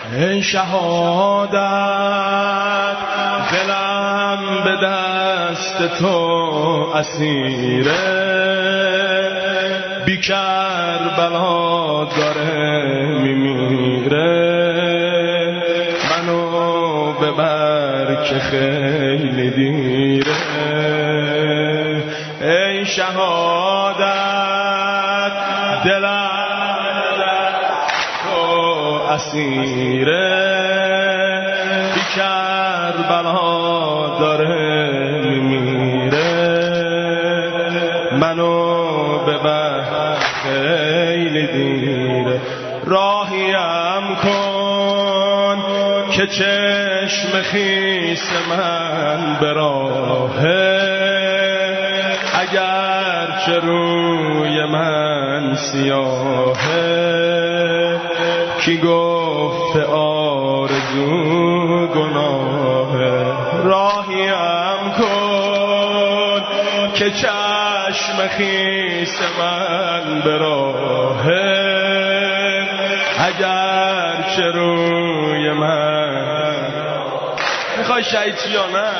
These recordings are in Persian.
ای شهادت دلم به دست تو اسیره، بی کربلا داره میمیره، منو ببر که خیلی دیره. ای شهادت دلم اسیره، بی کربلا داره میمیره، منو ببر خیلی دیره. راهیم کن که چشم خیس من به راهه، اگر چه روی من سیاهه، کی گفته آرزو گناهه. راهیم کن که چشم خیس من به راهه، اگر چه روی من میخوای شهید چی یا نه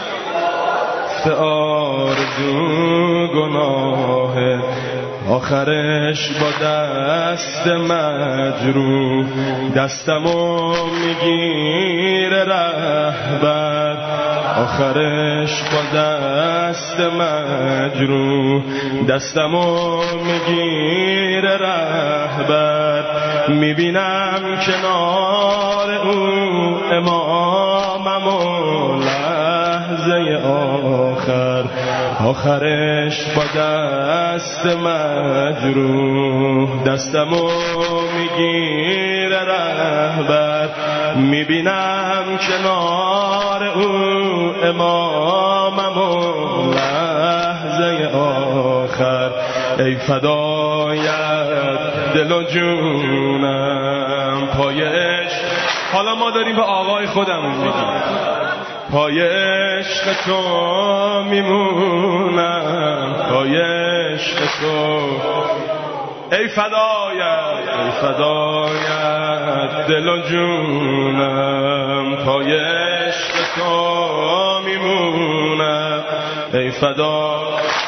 آرزو گناهه، آخرش با دست مجروح دستمو میگیره رهبر، آخرش با دست مجروح دستمو میگیره رهبر. میبینم کنار او امامم و لحظه آخر، آخرش با دست مجروح دستمو میگیره رهبر. میبینم کنار او امامم و لحظه آخر. ای فدایت دل و جونم پای عشق. حالا ما داریم به آقای خودمون میگیم پای عشق تو میمونم، پای عشق تو. ای فدایت دل و جونم، پای عشق تو میمونم، ای فدایت